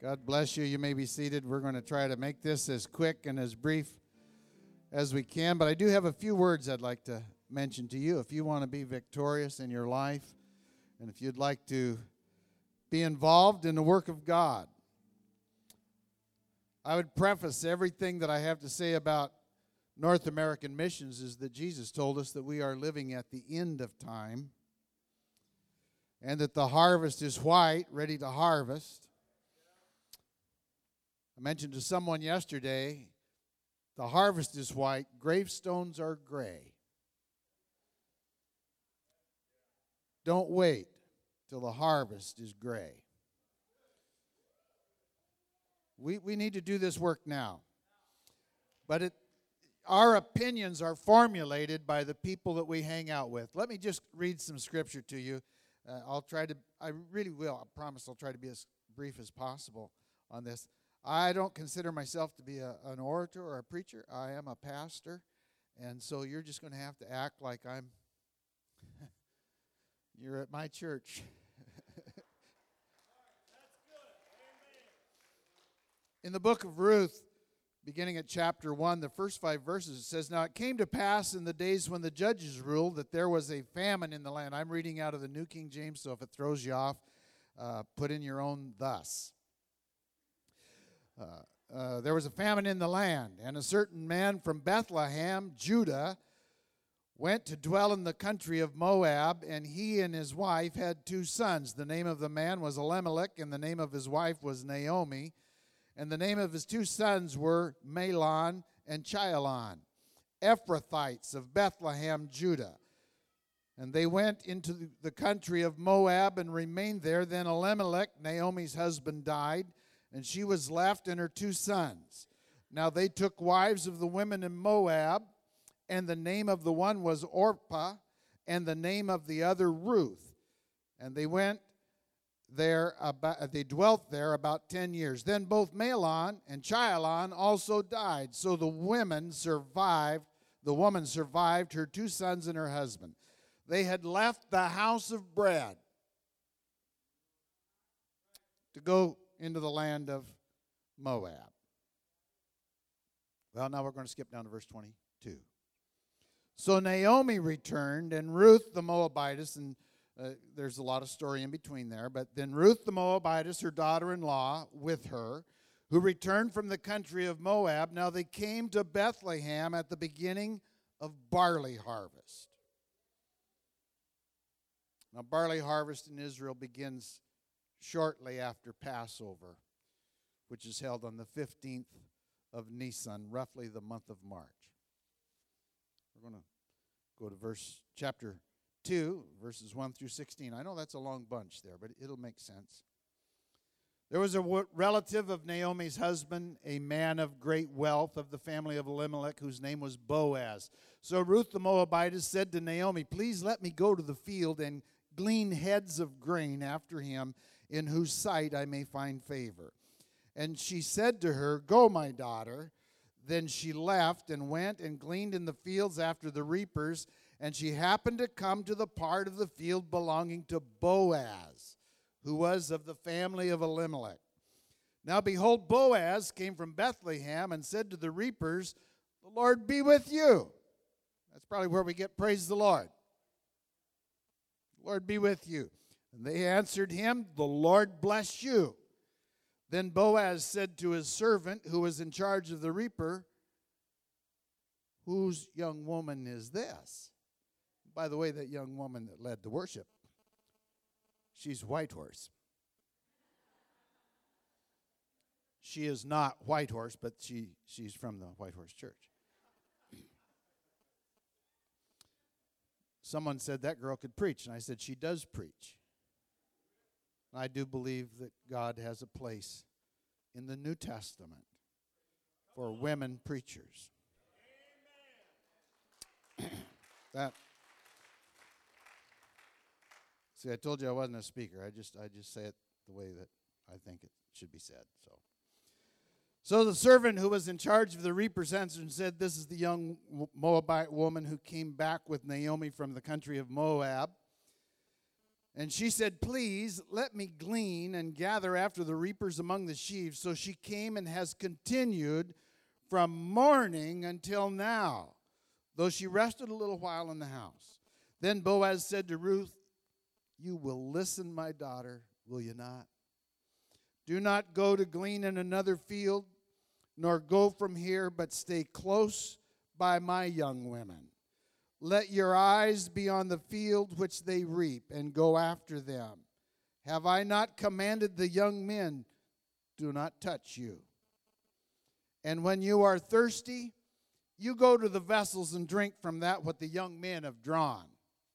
God bless you. You may be seated. We're going to try to make this as quick and as brief as we can, but I do have a few words I'd like to mention to you. If you want to be victorious in your life, and if you'd like to be involved in the work of God, I would preface everything that I have to say about North American missions is that Jesus told us that we are living at the end of time and that the harvest is white, ready to harvest. I mentioned to someone yesterday, the harvest is white, gravestones are gray. Don't wait till the harvest is gray. We need to do this work now. But our opinions are formulated by the people that we hang out with. Let me just read some scripture to you. I really will. I promise I'll try to be as brief as possible on this. I don't consider myself to be an orator or a preacher. I am a pastor. And so you're just going to have to act like you're at my church. In the book of Ruth, beginning at chapter 1, the first 5 verses, it says, "Now it came to pass in the days when the judges ruled that there was a famine in the land." I'm reading out of the New King James, so if it throws you off, put in your own thus. There was a famine in the land, and a certain man from Bethlehem, Judah, went to dwell in the country of Moab, and he and his wife had 2 sons. The name of the man was Elimelech, and the name of his wife was Naomi. And the name of his 2 sons were Mahlon and Chilion, Ephrathites of Bethlehem, Judah. And they went into the country of Moab and remained there. Then Elimelech, Naomi's husband, died, and she was left and her 2 sons. Now they took wives of the women in Moab, and the name of the one was Orpah, and the name of the other Ruth. And they dwelt there about 10 years. Then both Mahlon and Chilion also died. So the woman survived her 2 sons and her husband. They had left the house of bread to go into the land of Moab. Well, now we're going to skip down to verse 22. So Naomi returned, and Ruth the Moabitess, and there's a lot of story in between there, but then Ruth the Moabitess, her daughter-in-law, with her, who returned from the country of Moab. Now they came to Bethlehem at the beginning of barley harvest. Now barley harvest in Israel begins shortly after Passover, which is held on the 15th of Nisan, roughly the month of March. We're going to go to chapter 2, verses 1 through 16. I know that's a long bunch there, but it'll make sense. There was a relative of Naomi's husband, a man of great wealth of the family of Elimelech, whose name was Boaz. So Ruth the Moabitess said to Naomi, "Please let me go to the field and glean heads of grain after him, in whose sight I may find favor." And she said to her, "Go, my daughter." Then she left and went and gleaned in the fields after the reapers. And she happened to come to the part of the field belonging to Boaz, who was of the family of Elimelech. Now behold, Boaz came from Bethlehem and said to the reapers, "The Lord be with you." That's probably where we get praise the Lord. "The Lord be with you." And they answered him, "The Lord bless you." Then Boaz said to his servant, who was in charge of the reaper, "Whose young woman is this?" By the way, that young woman that led the worship, she's Whitehorse. She is not Whitehorse, but she's from the Whitehorse Church. Someone said that girl could preach, and I said she does preach. I do believe that God has a place in the New Testament for women preachers. See, I told you I wasn't a speaker. I just say it the way that I think it should be said. So the servant who was in charge of the reapers answered and said, "This is the young Moabite woman who came back with Naomi from the country of Moab." And she said, please let me glean and gather after the reapers among the sheaves. So she came and has continued from morning until now, though she rested a little while in the house. Then Boaz said to Ruth, you will listen, my daughter, will you not? Do not go to glean in another field, nor go from here, but stay close by my young women. Let your eyes be on the field which they reap, and go after them. Have I not commanded the young men, do not touch you? And when you are thirsty, you go to the vessels and drink from that what the young men have drawn.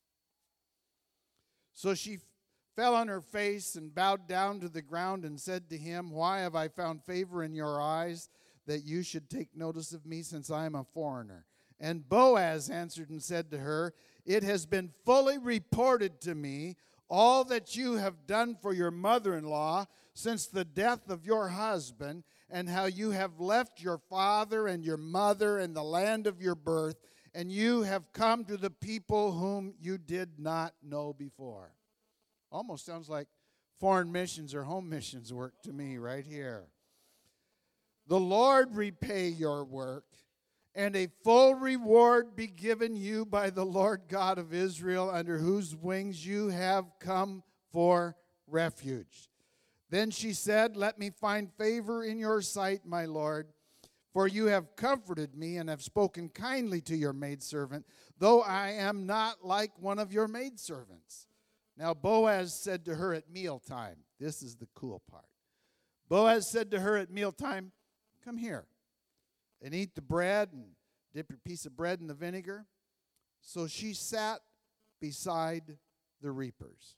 So she fell on her face and bowed down to the ground and said to him, why have I found favor in your eyes, that you should take notice of me, since I am a foreigner? And Boaz answered and said to her, it has been fully reported to me all that you have done for your mother-in-law since the death of your husband, and how you have left your father and your mother and the land of your birth, and you have come to the people whom you did not know before. Almost sounds like foreign missions or home missions work to me right here. The Lord repay your work, and a full reward be given you by the Lord God of Israel, under whose wings you have come for refuge. Then she said, let me find favor in your sight, my Lord, for you have comforted me and have spoken kindly to your maidservant, though I am not like one of your maidservants. Now Boaz said to her at mealtime, this is the cool part. Boaz said to her at mealtime, come here and eat the bread and dip your piece of bread in the vinegar. So she sat beside the reapers.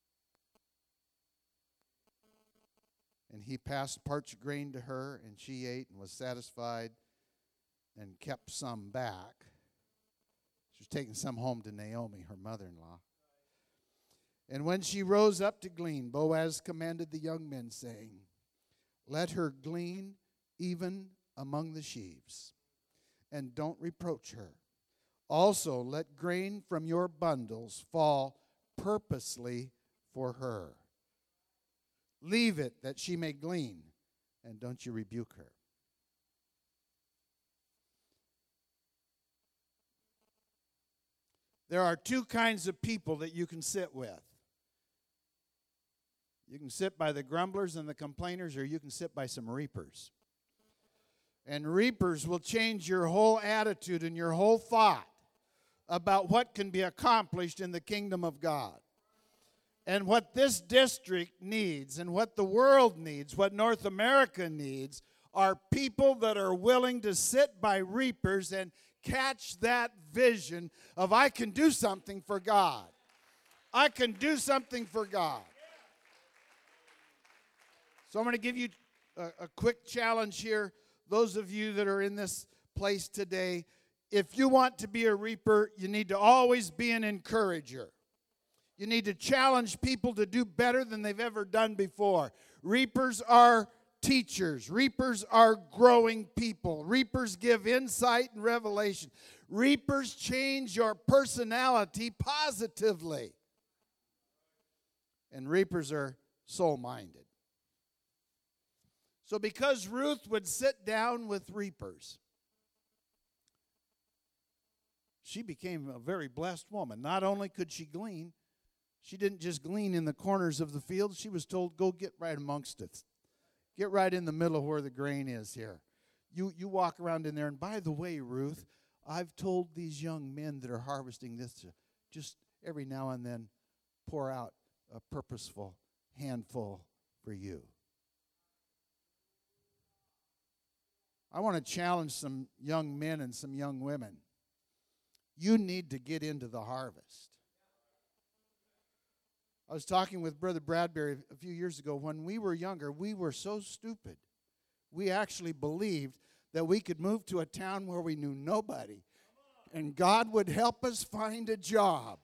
And he passed parched grain to her, and she ate and was satisfied and kept some back. She was taking some home to Naomi, her mother-in-law. And when she rose up to glean, Boaz commanded the young men, saying, let her glean even among the sheaves, and don't reproach her. Also, let grain from your bundles fall purposely for her. Leave it that she may glean, and don't you rebuke her. There are two kinds of people that you can sit with. You can sit by the grumblers and the complainers, or you can sit by some reapers. And reapers will change your whole attitude and your whole thought about what can be accomplished in the kingdom of God. And what this district needs, and what the world needs, what North America needs, are people that are willing to sit by reapers and catch that vision of, I can do something for God. I can do something for God. So I'm going to give you a quick challenge here. Those of you that are in this place today, if you want to be a reaper, you need to always be an encourager. You need to challenge people to do better than they've ever done before. Reapers are teachers. Reapers are growing people. Reapers give insight and revelation. Reapers change your personality positively. And reapers are soul-minded. So because Ruth would sit down with reapers, she became a very blessed woman. Not only could she glean, she didn't just glean in the corners of the field. She was told, go get right amongst it. Get right in the middle of where the grain is here. You walk around in there. And by the way, Ruth, I've told these young men that are harvesting this to just every now and then pour out a purposeful handful for you. I want to challenge some young men and some young women. You need to get into the harvest. I was talking with Brother Bradbury a few years ago. When we were younger, we were so stupid. We actually believed that we could move to a town where we knew nobody, and God would help us find a job.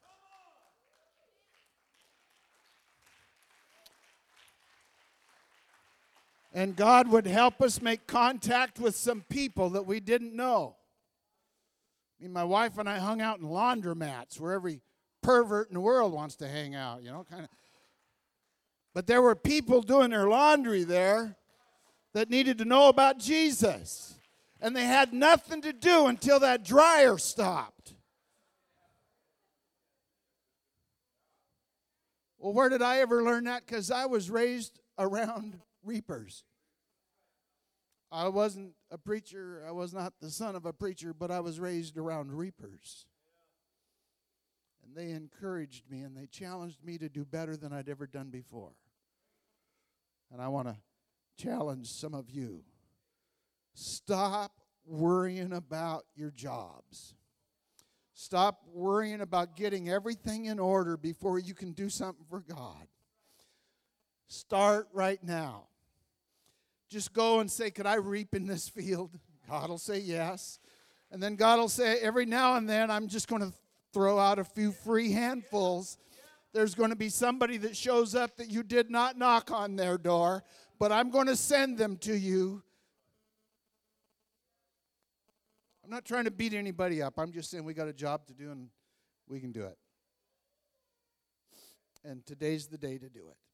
And God would help us make contact with some people that we didn't know. I mean, my wife and I hung out in laundromats where every pervert in the world wants to hang out, kind of. But there were people doing their laundry there that needed to know about Jesus. And they had nothing to do until that dryer stopped. Well, where did I ever learn that? Because I was raised around reapers. I wasn't a preacher. I was not the son of a preacher, but I was raised around reapers. And they encouraged me and they challenged me to do better than I'd ever done before. And I want to challenge some of you. Stop worrying about your jobs. Stop worrying about getting everything in order before you can do something for God. Start right now. Just go and say, could I reap in this field? God will say yes. And then God will say, every now and then, I'm just going to throw out a few free handfuls. There's going to be somebody that shows up that you did not knock on their door, but I'm going to send them to you. I'm not trying to beat anybody up. I'm just saying we got a job to do and we can do it. And today's the day to do it.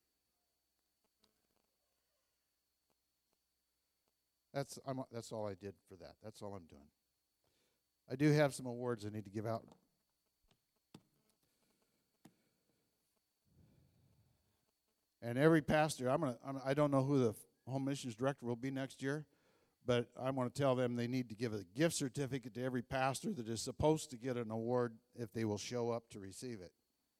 That's all I did for that. That's all I'm doing. I do have some awards I need to give out. And every pastor, I don't know who the home missions director will be next year, but I want to tell them they need to give a gift certificate to every pastor that is supposed to get an award if they will show up to receive it.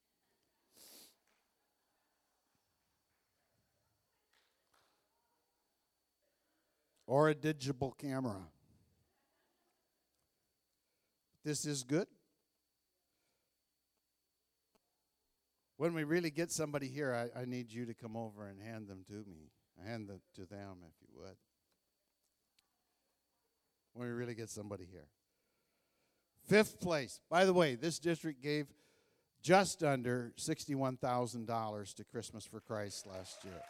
Or a digital camera. This is good. When we really get somebody here, I need you to come over and hand them to me. Hand them to them, if you would. When we really get somebody here. 5th place. By the way, this district gave just under $61,000 to Christmas for Christ last year.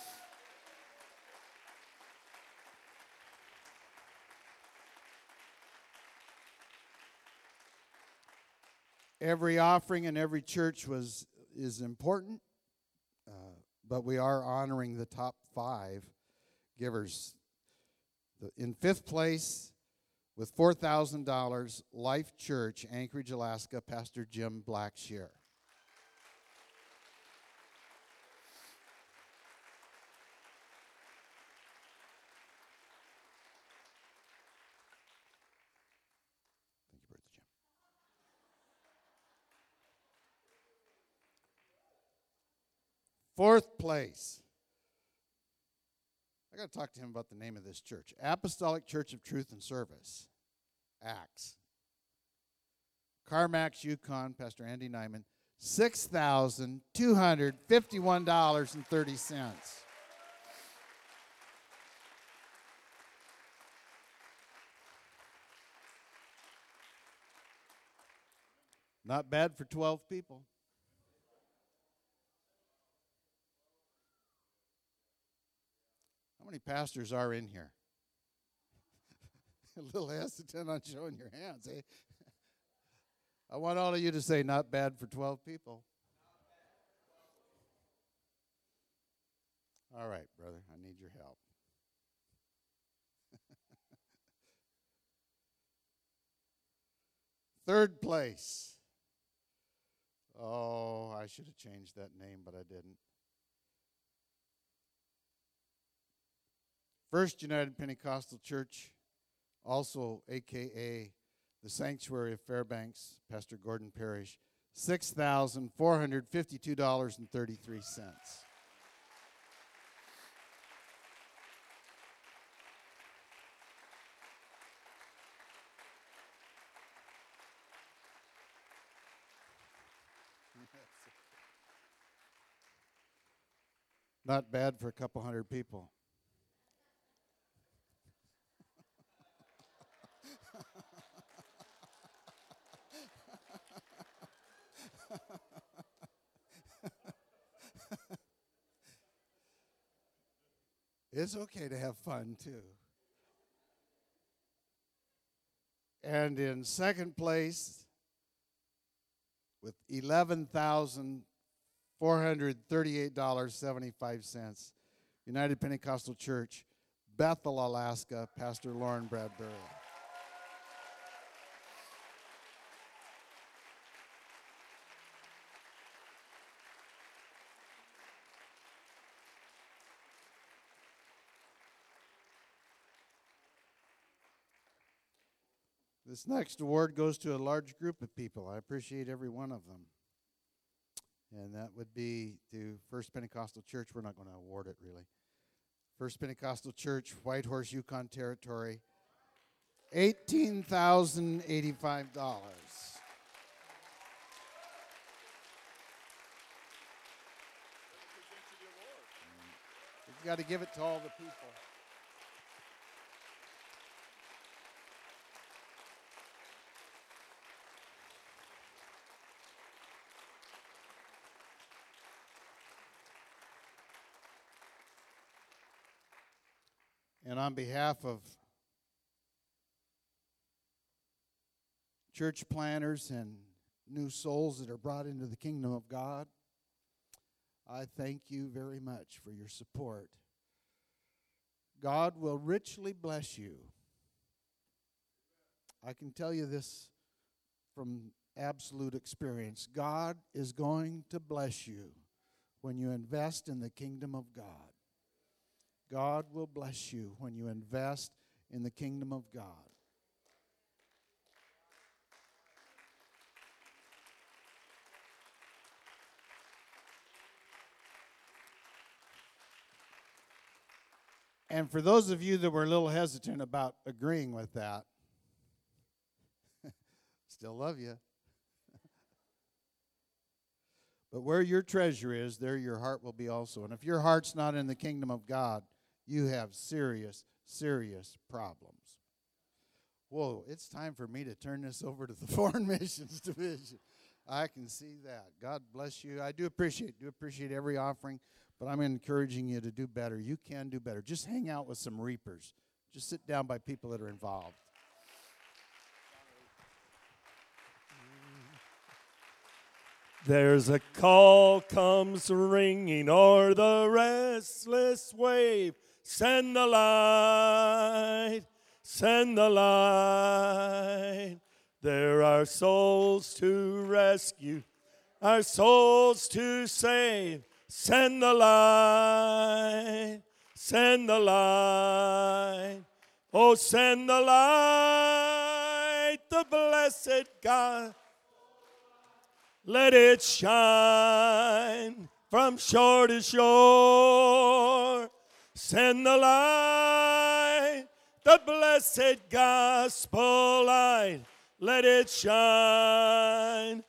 Every offering in every church is important, but we are honoring the top 5 givers. In 5th place, with $4,000, Life Church, Anchorage, Alaska, Pastor Jim Blackshear. Thank you, Brother Jim. 4th place. I got to talk to him about the name of this church. Apostolic Church of Truth and Service. ACTS. Carmax, Yukon, Pastor Andy Nyman. $6,251.30. Not bad for 12 people. How many pastors are in here? A little hesitant on showing your hands, eh? I want all of you to say, not bad for 12 people. All right, brother, I need your help. 3rd place. Oh, I should have changed that name, but I didn't. First United Pentecostal Church, also a.k.a. the Sanctuary of Fairbanks, Pastor Gordon Parrish, $6,452.33. Not bad for a couple hundred people. It's okay to have fun, too. And in 2nd place, with $11,438.75. United Pentecostal Church, Bethel, Alaska, Pastor Lauren Bradbury. This next award goes to a large group of people. I appreciate every one of them. And that would be to First Pentecostal Church. We're not going to award it, really. First Pentecostal Church, Whitehorse, Yukon Territory, $18,085. You've got to give it to all the people. And on behalf of church planners and new souls that are brought into the kingdom of God, I thank you very much for your support. God will richly bless you. I can tell you this from absolute experience. God is going to bless you when you invest in the kingdom of God. God will bless you when you invest in the kingdom of God. And for those of you that were a little hesitant about agreeing with that, still love you. But where your treasure is, there your heart will be also. And if your heart's not in the kingdom of God, you have serious, serious problems. Whoa, it's time for me to turn this over to the Foreign Missions Division. I can see that. God bless you. I do appreciate every offering, but I'm encouraging you to do better. You can do better. Just hang out with some reapers. Just sit down by people that are involved. There's a call comes ringing o'er the restless wave. Send the light, send the light. There are souls to rescue, our souls to save. Send the light, send the light. Oh, send the light, the blessed God. Let it shine from shore to shore. Send the light, the blessed gospel light. Let it shine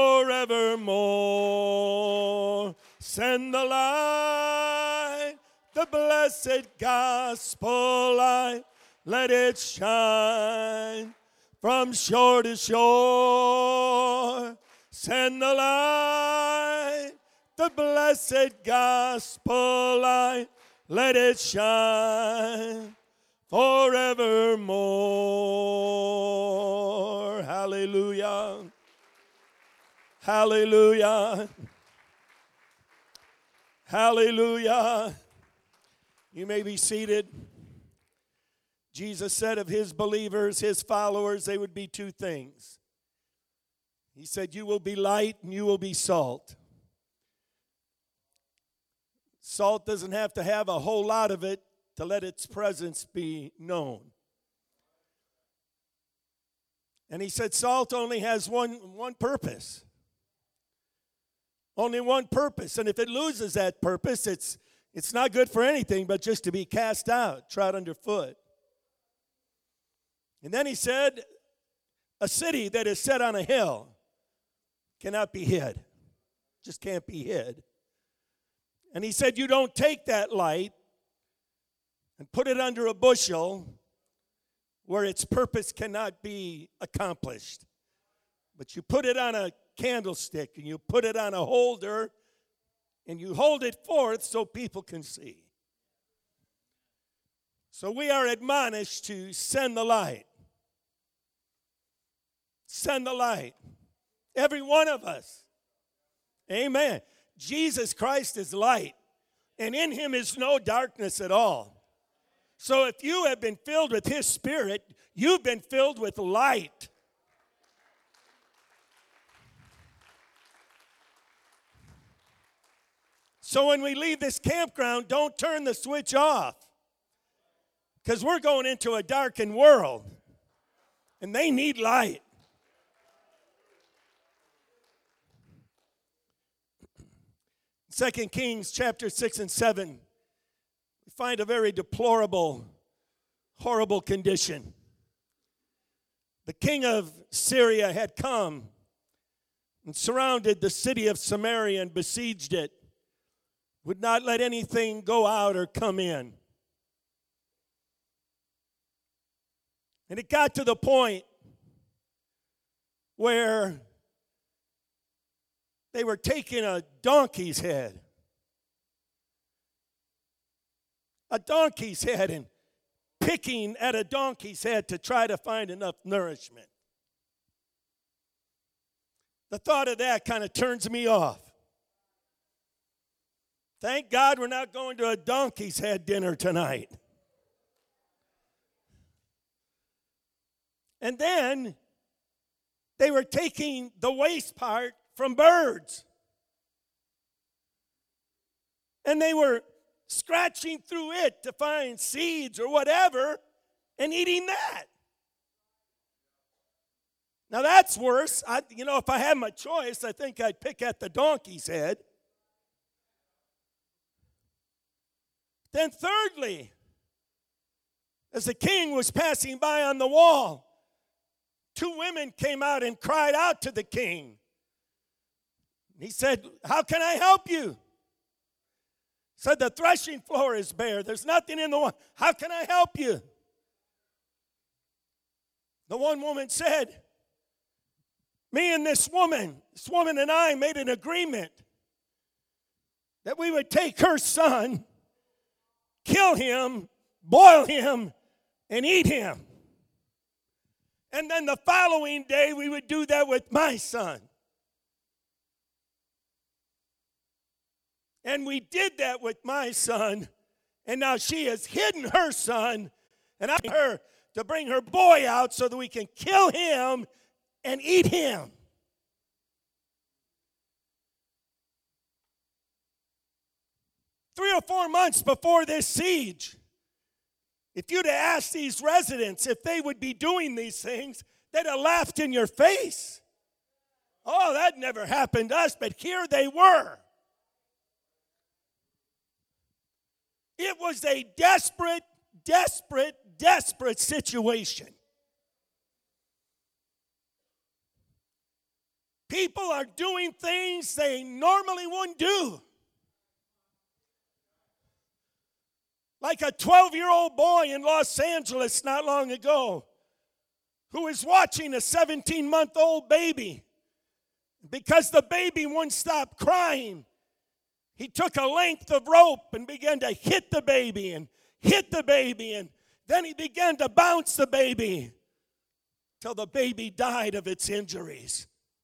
forevermore. Send the light, the blessed gospel light. Let it shine from shore to shore. Send the light, the blessed gospel light. Let it shine forevermore. Hallelujah. Hallelujah. Hallelujah. You may be seated. Jesus said of his believers, his followers, they would be two things. He said, you will be light and you will be salt. Salt doesn't have to have a whole lot of it to let its presence be known. And he said salt only has one purpose. Only one purpose. And if it loses that purpose, it's not good for anything but just to be cast out, trod underfoot. And then he said, a city that is set on a hill cannot be hid. Just can't be hid. And he said, you don't take that light and put it under a bushel where its purpose cannot be accomplished. But you put it on a candlestick and you put it on a holder and you hold it forth so people can see. So we are admonished to send the light. Send the light. Every one of us. Amen. Jesus Christ is light, and in him is no darkness at all. So if you have been filled with his Spirit, you've been filled with light. So when we leave this campground, don't turn the switch off, because we're going into a darkened world, and they need light. Second Kings chapter 6 and 7, we find a very deplorable, horrible condition. The king of Syria had come and surrounded the city of Samaria and besieged it, would not let anything go out or come in. And it got to the point where they were taking a donkey's head. A donkey's head, and picking at a donkey's head to try to find enough nourishment. The thought of that kind of turns me off. Thank God we're not going to a donkey's head dinner tonight. And then they were taking the waste part from birds. And they were scratching through it to find seeds or whatever and eating that. Now that's worse. If I had my choice, I think I'd pick at the donkey's head. Then thirdly, as the king was passing by on the wall, two women came out and cried out to the king. He said, "How can I help you?" Said, "The threshing floor is bare. There's nothing in the one. How can I help you?" The one woman said, "Me and this woman and I made an agreement that we would take her son, kill him, boil him, and eat him. And then the following day we would do that with my son. And we did that with my son, and now she has hidden her son, and I want her to bring her boy out so that we can kill him and eat him." Three or 4 months before this siege, if you'd have asked these residents if they would be doing these things, they'd have laughed in your face. Oh, that never happened to us, but here they were. It was a desperate, desperate, desperate situation. People are doing things they normally wouldn't do. Like a 12-year-old boy in Los Angeles not long ago who was watching a 17-month-old baby. Because the baby wouldn't stop crying, he took a length of rope and began to hit the baby, and then he began to bounce the baby till the baby died of its injuries.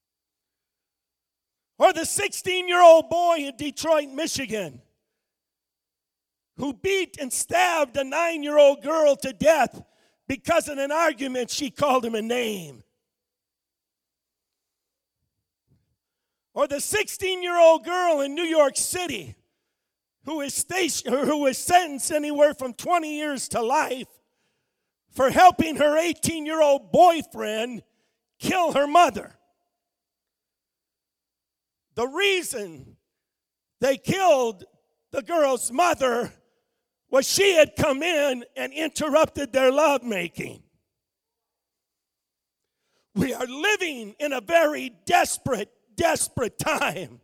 Or the 16-year-old boy in Detroit, Michigan, who beat and stabbed a 9-year-old girl to death because in an argument she called him a name. Or the 16-year-old girl in New York City who was sentenced anywhere from 20 years to life for helping her 18-year-old boyfriend kill her mother. The reason they killed the girl's mother was she had come in and interrupted their lovemaking. We are living in a very desperate time.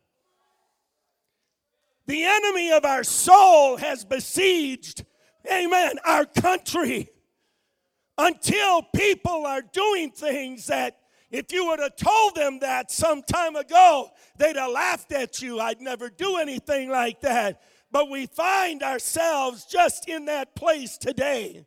The enemy of our soul has besieged, amen, our country until people are doing things that if you would have told them that some time ago, they'd have laughed at you. I'd never do anything like that. But we find ourselves just in that place today.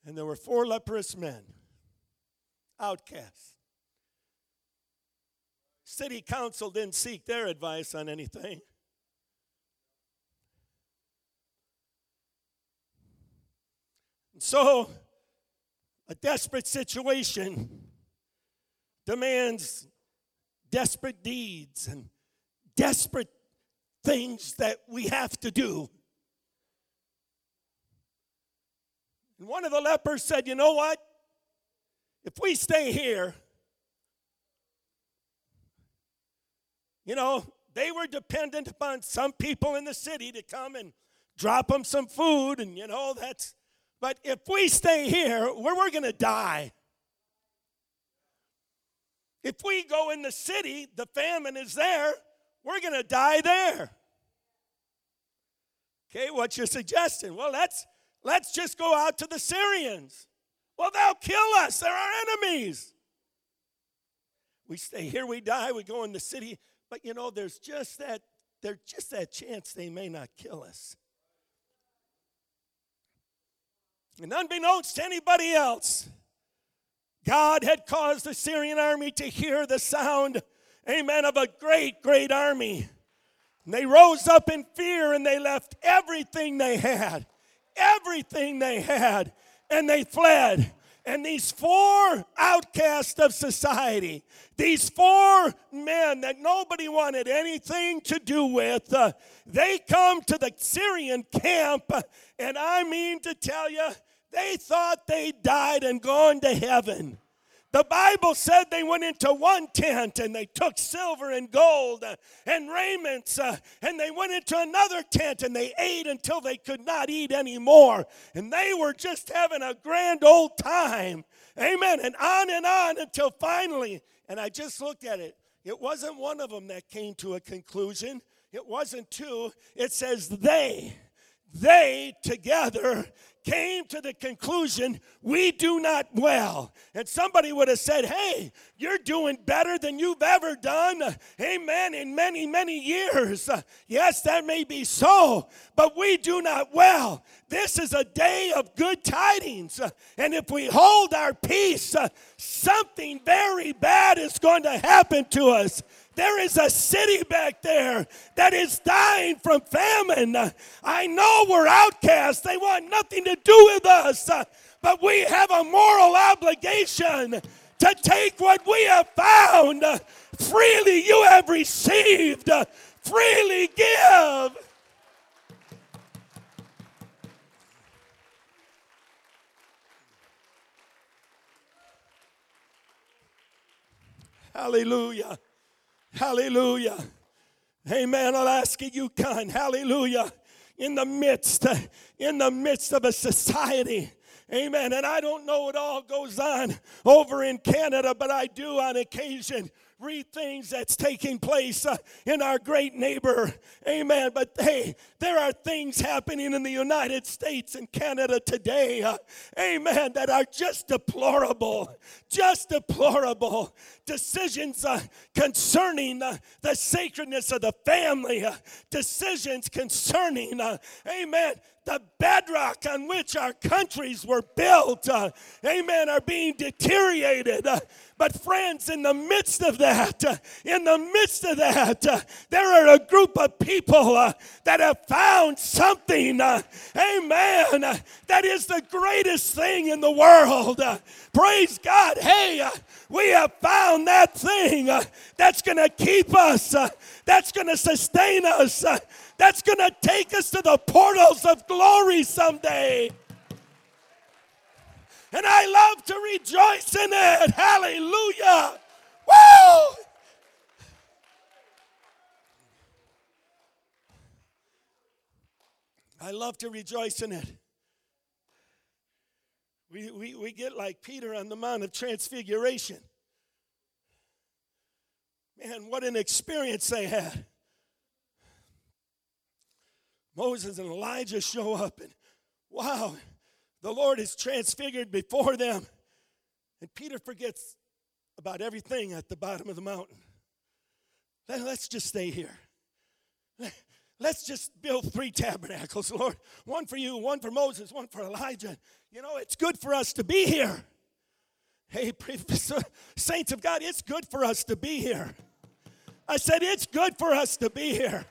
And there were 4 leprous men, outcasts. City council didn't seek their advice on anything. And so, a desperate situation demands desperate deeds and desperate things that we have to do. And one of the lepers said, you know what? If we stay here, they were dependent upon some people in the city to come and drop them some food, and but if we stay here, we're going to die. If we go in the city, the famine is there, we're going to die there. Okay, what's your suggestion? Well, let's just go out to the Syrians. Well, they'll kill us. They're our enemies. We stay here, we die, we go in the city. But there's just that chance they may not kill us. And unbeknownst to anybody else, God had caused the Syrian army to hear the sound, amen, of a great, great army. And they rose up in fear and they left everything they had, and they fled. And these 4 outcasts of society, these 4 men that nobody wanted anything to do with, they come to the Syrian camp, and I mean to tell you, they thought they died and gone to heaven. The Bible said they went into one tent and they took silver and gold and raiments, and they went into another tent and they ate until they could not eat anymore. And they were just having a grand old time. Amen. And on until finally, and I just looked at it, it wasn't one of them that came to a conclusion. It wasn't 2. It says they together came to the conclusion, we do not well. And somebody would have said, hey, you're doing better than you've ever done, amen, in many, many years. Yes, that may be so, but we do not well. This is a day of good tidings. And if we hold our peace, something very bad is going to happen to us. There is a city back there that is dying from famine. I know we're outcasts. They want nothing to do with us. But we have a moral obligation to take what we have found. Freely you have received. Freely give. Hallelujah. Hallelujah. Amen. Alaska, Yukon. Hallelujah. In the midst of a society. Amen. And I don't know what all goes on over in Canada, but I do on occasion read things that's taking place in our great neighbor. Amen. But hey, there are things happening in the United States and Canada today. Amen. That are just deplorable. Just deplorable. Decisions concerning the sacredness of the family. Decisions concerning, amen, the bedrock on which our countries were built, amen, are being deteriorated. But friends, in the midst of that, there are a group of people that have found something, amen, that is the greatest thing in the world. Praise God. Hey, we have found that thing that's going to keep us, that's going to sustain us, that's going to take us to the portals of glory someday. And I love to rejoice in it. Hallelujah. Woo! I love to rejoice in it. We get like Peter on the Mount of Transfiguration. Man, what an experience they had. Moses and Elijah show up, and wow, the Lord is transfigured before them. And Peter forgets about everything at the bottom of the mountain. Let's just stay here. let's just build 3 tabernacles, Lord. One for you, one for Moses, one for Elijah. You know, it's good for us to be here. Hey, saints of God, it's good for us to be here. I said it's good for us to be here.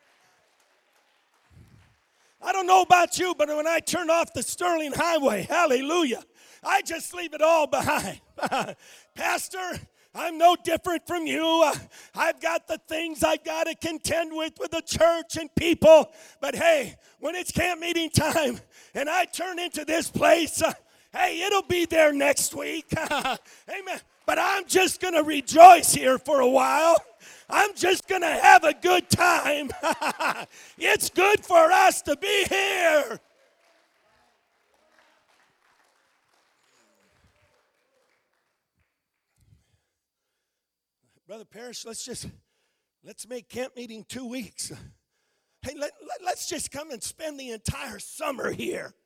I don't know about you, but when I turn off the Sterling Highway, hallelujah, I just leave it all behind. Pastor, I'm no different from you. I've got the things I got to contend with the church and people. But hey, when it's camp meeting time and I turn into this place, hey, it'll be there next week. Amen. But I'm just going to rejoice here for a while. I'm just going to have a good time. It's good for us to be here. Brother Parrish, let's make camp meeting 2 weeks. Hey, let's just come and spend the entire summer here.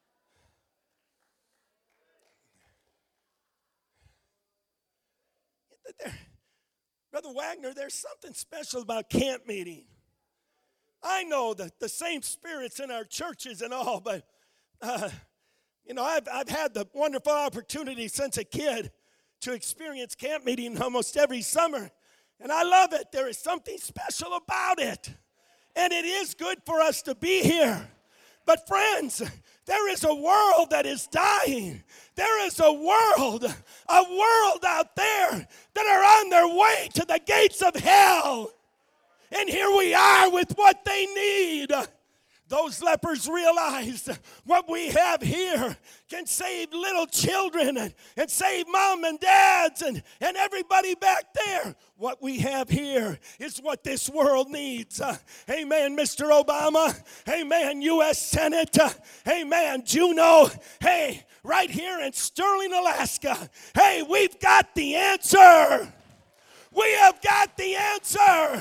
Brother Wagner, there's something special about camp meeting. I know that the same spirit's in our churches and all, but you know, I've had the wonderful opportunity since a kid to experience camp meeting almost every summer, and I love it. There is something special about it, and it is good for us to be here. But friends, there is a world that is dying. There is a world out there that are on their way to the gates of hell. And here we are with what they need. Those lepers realized what we have here can save little children and save mom and dads and everybody back there. What we have here is what this world needs. Amen, Mr. Obama. Amen, U.S. Senate. Amen, Juneau. Hey, right here in Sterling, Alaska. Hey, we've got the answer. We have got the answer.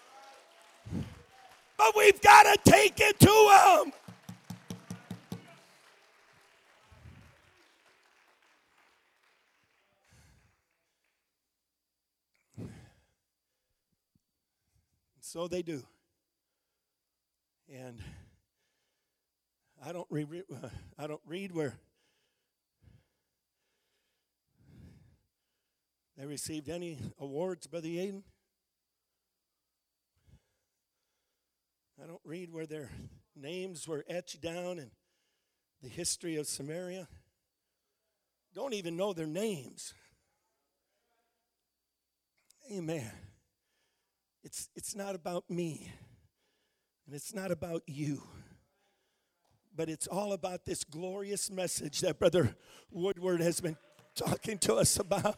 But we've got to take it to them. So they do. And I don't read where they received any awards, Brother Yaden. I don't read where their names were etched down in the history of Samaria. Don't even know their names. Amen. It's not about me, and it's not about you, but it's all about this glorious message that Brother Woodward has been talking to us about.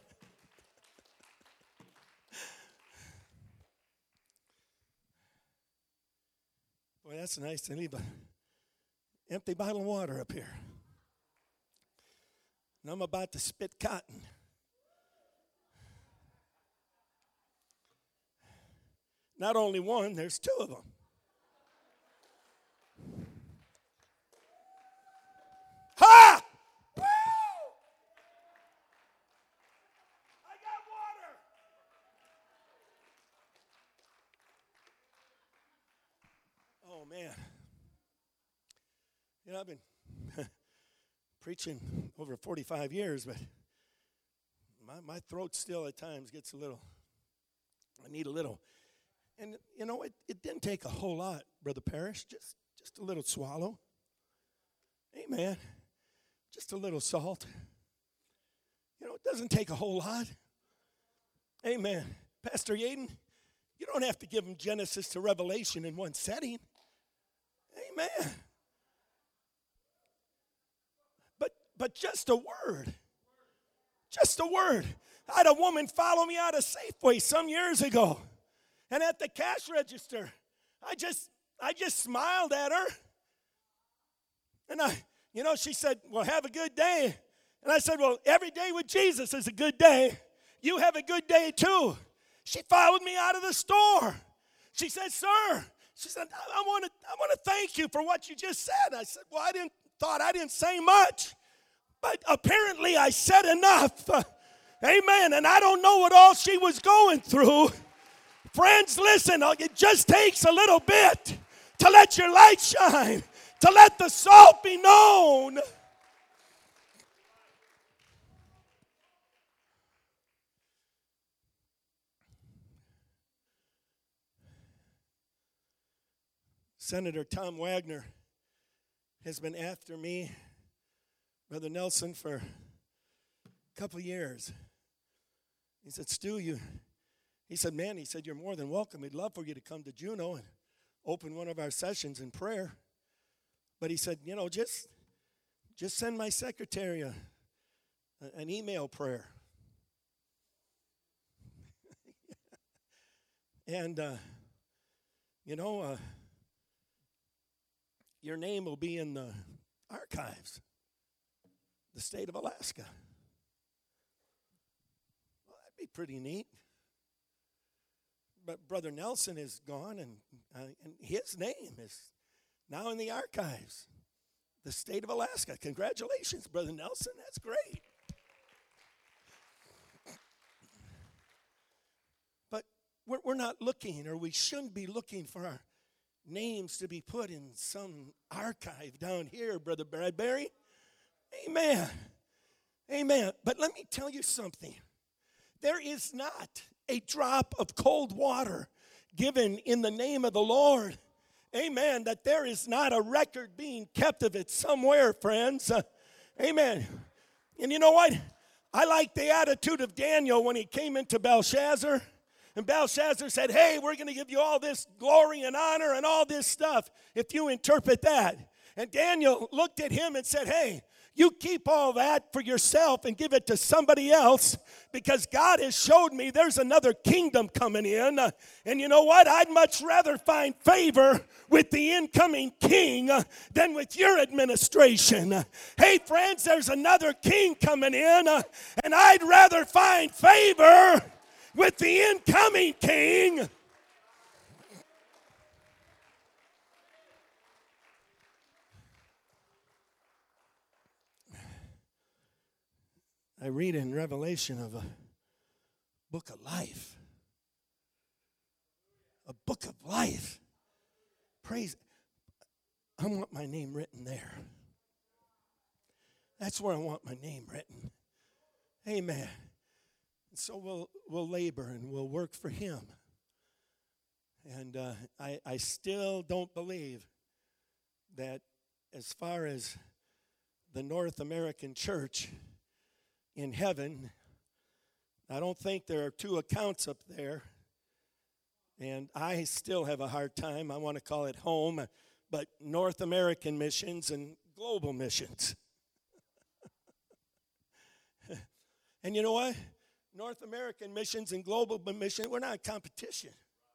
Boy, that's nice to leave an empty bottle of water up here. And I'm about to spit cotton. Not only one, there's 2 of them. Ha! Woo! I got water. Oh, man. You know, I've been preaching over 45 years, but my throat still at times gets a little, I need a little. And, you know, it didn't take a whole lot, Brother Parrish, just a little swallow. Amen. Just a little salt. You know, it doesn't take a whole lot. Amen. Pastor Yaden, you don't have to give them Genesis to Revelation in one setting. Amen. But just a word. Just a word. I had a woman follow me out of Safeway some years ago. And at the cash register, I just smiled at her. And she said, well, have a good day. And I said, well, every day with Jesus is a good day. You have a good day too. She followed me out of the store. She said, sir, she said, I want to thank you for what you just said. I said, well, I didn't say much. But apparently I said enough. Amen. And I don't know what all she was going through. Friends, listen, it just takes a little bit. to let your light shine, to let the salt be known. Senator Tom Wagner has been after me, Brother Nelson, for a couple of years. He said, Stu, he said, man, he said, you're more than welcome. We'd love for you to come to Juneau and open one of our sessions in prayer. But he said, just send my secretary an email prayer. And, your name will be in the archives, the state of Alaska. Well, that'd be pretty neat. But Brother Nelson is gone, and his name is now in the archives, the state of Alaska. Congratulations, Brother Nelson. That's great. But we're not looking, or we shouldn't be looking for our names to be put in some archive down here, Brother Bradbury. Amen. Amen. But let me tell you something. There is not a drop of cold water given in the name of the Lord. Amen. That there is not a record being kept of it somewhere, friends. Amen. And you know what? I like the attitude of Daniel when he came into Belshazzar. And Belshazzar said, hey, we're going to give you all this glory and honor and all this stuff if you interpret that. And Daniel looked at him and said, hey, you keep all that for yourself and give it to somebody else, because God has showed me there's another kingdom coming in. And you know what? I'd much rather find favor with the incoming king than with your administration. Hey, friends, there's another king coming in, and I'd rather find favor with the incoming king. I read in Revelation of a book of life. A book of life. Praise. I want my name written there. That's where I want my name written. Amen. So we'll labor and we'll work for him. And I still don't believe that as far as the North American church in heaven, I don't think there are two accounts up there. And I still have a hard time. I want to call it home, but North American missions and global missions. And you know what? North American missions and global mission, we're not in competition.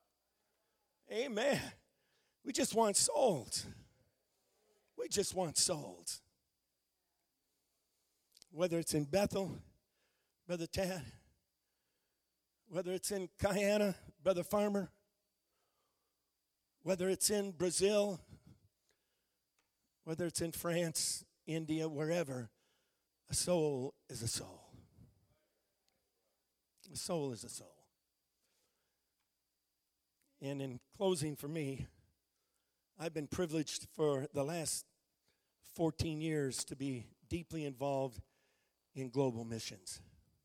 Amen. We just want souls. We just want souls. Whether it's in Bethel, Brother Tad, whether it's in Guyana, Brother Farmer, whether it's in Brazil, whether it's in France, India, wherever, a soul is a soul. A soul is a soul. And in closing for me, I've been privileged for the last 14 years to be deeply involved in global missions.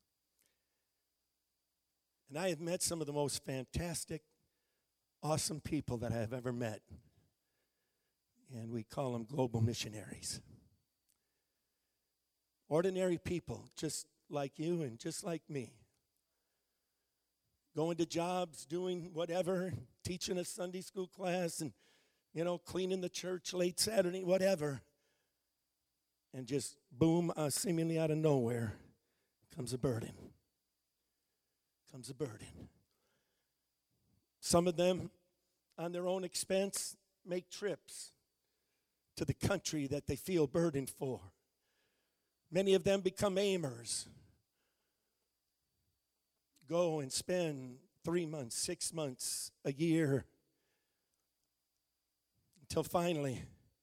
And I have met some of the most fantastic, awesome people that I have ever met. And we call them global missionaries. Ordinary people, just like you and just like me. Going to jobs, doing whatever, teaching a Sunday school class and, cleaning the church late Saturday, whatever. And just boom, seemingly out of nowhere, comes a burden. Comes a burden. Some of them, on their own expense, make trips to the country that they feel burdened for. Many of them become aimers. Go and spend 3 months, 6 months, a year, until finally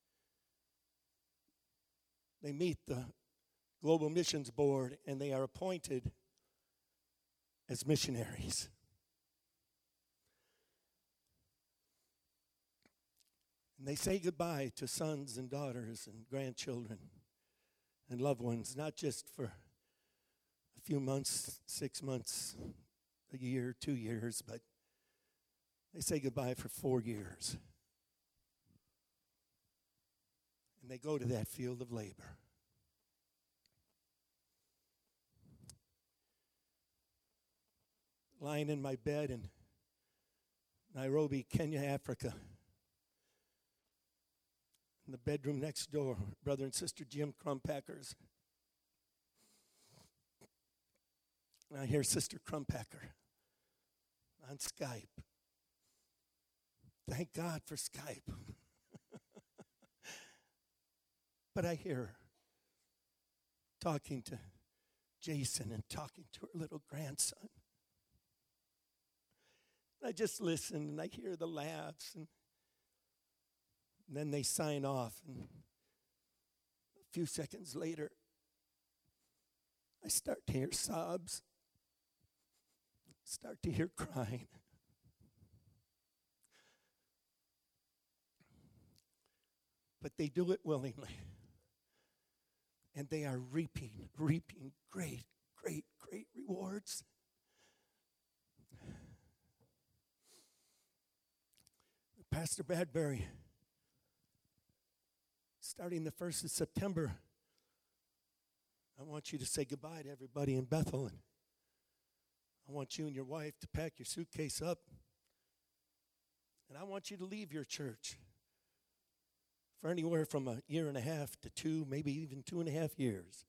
they meet the Global Missions Board and they are appointed as missionaries. And they say goodbye to sons and daughters and grandchildren and loved ones, not just for a few months, 6 months, a year, 2 years, but they say goodbye for 4 years. And they go to that field of labor. Lying in my bed in Nairobi, Kenya, Africa. In the bedroom next door, Brother and Sister Jim Crumpackers. And I hear Sister Crumpacker on Skype. Thank God for Skype. But I hear her talking to Jason and talking to her little grandson. I just listen and I hear the laughs, and then they sign off, and a few seconds later I start to hear sobs, start to hear crying. But they do it willingly, and they are reaping great rewards. Pastor Bradbury, starting the 1st of September, I want you to say goodbye to everybody in Bethel. And I want you and your wife to pack your suitcase up. And I want you to leave your church for anywhere from 1.5 years to 2, maybe even 2.5 years.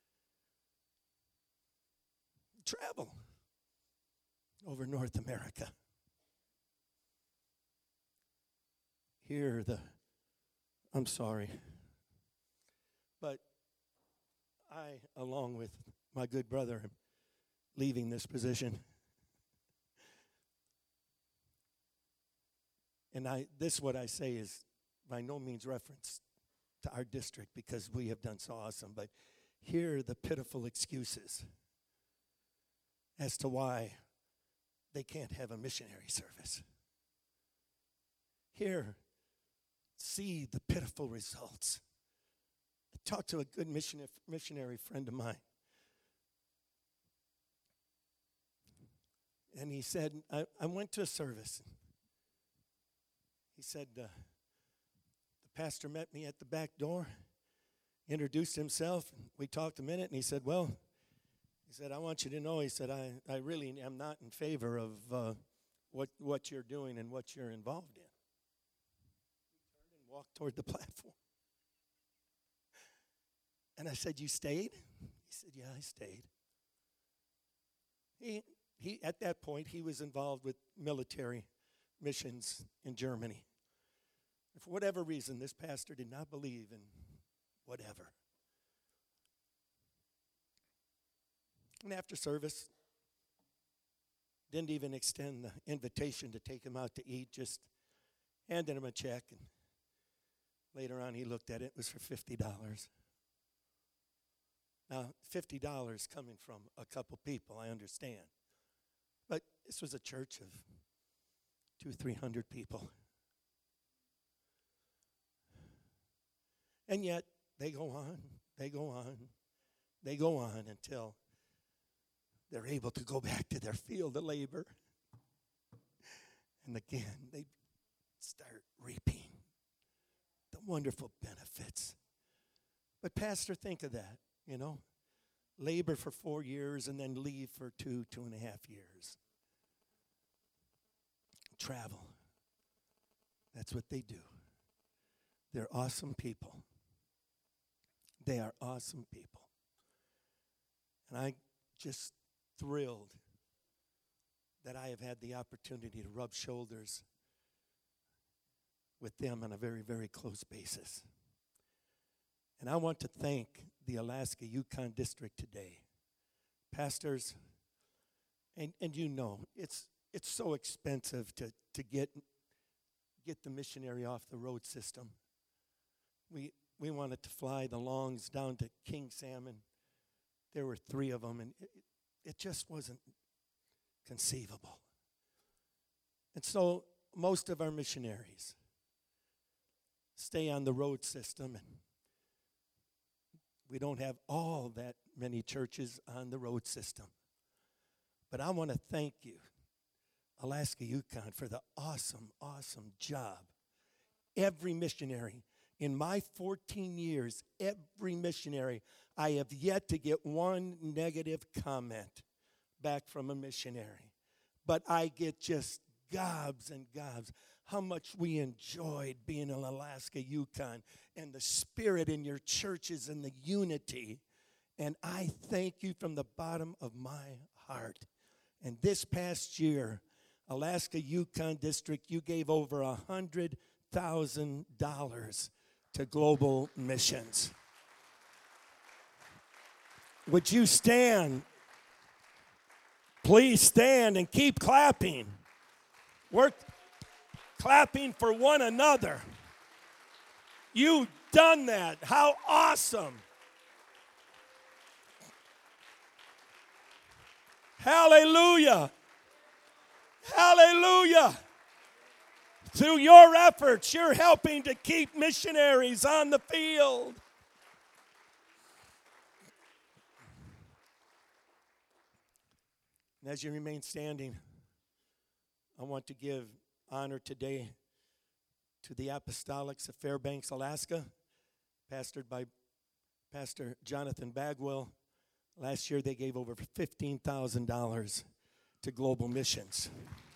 Travel over North America. I'm sorry, but I, along with my good brother, am leaving this position. And this what I say is by no means reference to our district, because we have done so awesome, but here are the pitiful excuses as to why they can't have a missionary service. Here, see the pitiful results. I talked to a good missionary friend of mine. And he said, I went to a service. He said, the pastor met me at the back door, introduced himself. And we talked a minute, and he said, I want you to know, he said, I really am not in favor of what you're doing and what you're involved in. Walked toward the platform. And I said, you stayed? He said, yeah, I stayed. He at that point, he was involved with military missions in Germany. And for whatever reason, this pastor did not believe in whatever. And after service, didn't even extend the invitation to take him out to eat, just handed him a check. And later on, he looked at it. It was for $50. Now, $50 coming from a couple people, I understand. But this was a church of 200-300 people. And yet, they go on until they're able to go back to their field of labor. And again, they start reaping the wonderful benefits. But Pastor, think of that, labor for 4 years and then leave for 2.5 years. Travel. That's what they do. They're awesome people. They are awesome people. And I just thrilled that I have had the opportunity to rub shoulders with them on a very, very close basis. And I want to thank the Alaska Yukon District today. Pastors, and it's so expensive to get the missionary off the road system. We wanted to fly the Longs down to King Salmon. There were 3 of them, and it just wasn't conceivable. And so most of our missionaries stay on the road system. And we don't have all that many churches on the road system. But I want to thank you, Alaska Yukon, for the awesome, awesome job. Every missionary, in my 14 years, every missionary, I have yet to get one negative comment back from a missionary. But I get just gobs and gobs how much we enjoyed being in Alaska Yukon and the spirit in your churches and the unity. And I thank you from the bottom of my heart. And this past year, Alaska Yukon District, you gave over $100,000 to global missions. Would you stand? Please stand and keep clapping. We're clapping for one another. You've done that. How awesome. Hallelujah. Hallelujah. Through your efforts, you're helping to keep missionaries on the field. And as you remain standing, I want to give honor today to the Apostolics of Fairbanks, Alaska, pastored by Pastor Jonathan Bagwell. Last year, they gave over $15,000 to global missions.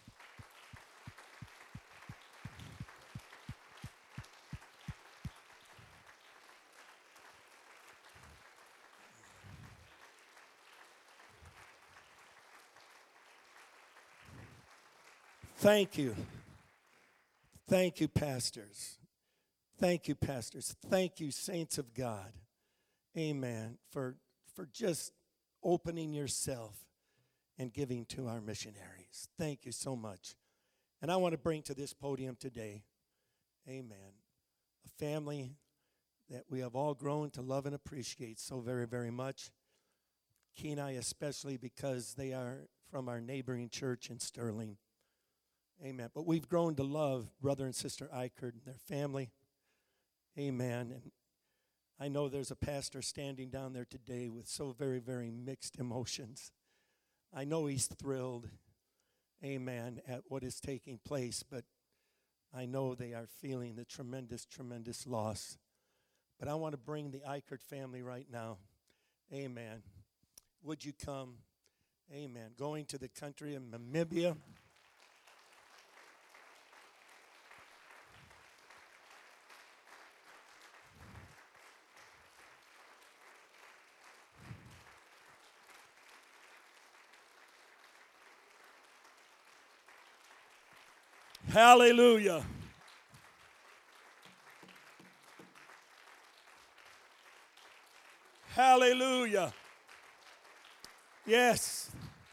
Thank you. Thank you, pastors. Thank you, pastors. Thank you, saints of God. Amen. For just opening yourself and giving to our missionaries. Thank you so much. And I want to bring to this podium today, amen, a family that we have all grown to love and appreciate so very, very much. Kenai especially, because they are from our neighboring church in Sterling. Amen. But we've grown to love Brother and Sister Eichert and their family. Amen. And I know there's a pastor standing down there today with so very, very mixed emotions. I know he's thrilled, amen, at what is taking place, but I know they are feeling the tremendous, tremendous loss. But I want to bring the Eichert family right now. Amen. Would you come? Amen. Going to the country of Namibia. Hallelujah. Hallelujah. Yes.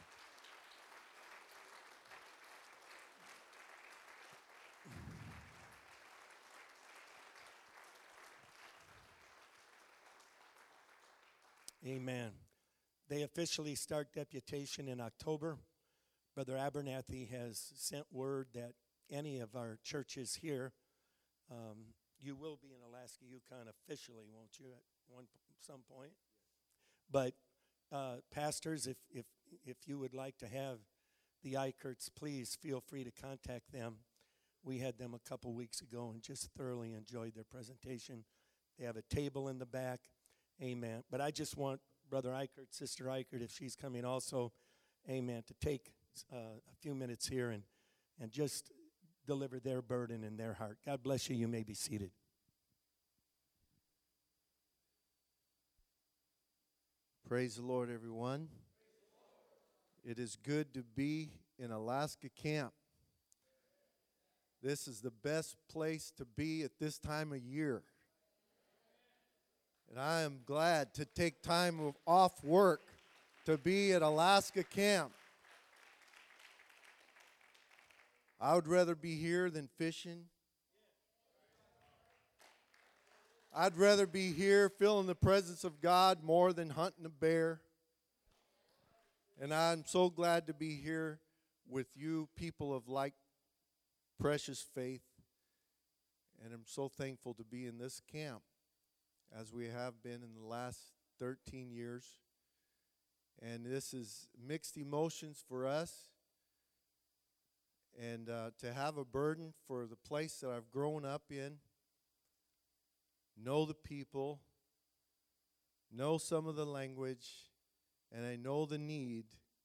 Amen. They officially start deputation in October. Brother Abernathy has sent word that any of our churches here, you will be in Alaska Yukon officially, won't you, at some point? But pastors, if you would like to have the Eicherts, please feel free to contact them. We had them a couple weeks ago and just thoroughly enjoyed their presentation. They have a table in the back. Amen. But I just want Brother Eichert, Sister Eichert, if she's coming also, amen, to take a few minutes here and just deliver their burden in their heart. God bless you. You may be seated. Praise the Lord, everyone. It is good to be in Alaska camp. This is the best place to be at this time of year. And I am glad to take time off work to be at Alaska camp. I would rather be here than fishing. I'd rather be here feeling the presence of God more than hunting a bear. And I'm so glad to be here with you, people of like precious faith. And I'm so thankful to be in this camp as we have been in the last 13 years. And this is mixed emotions for us. And to have a burden for the place that I've grown up in, know the people, know some of the language, and I know the need,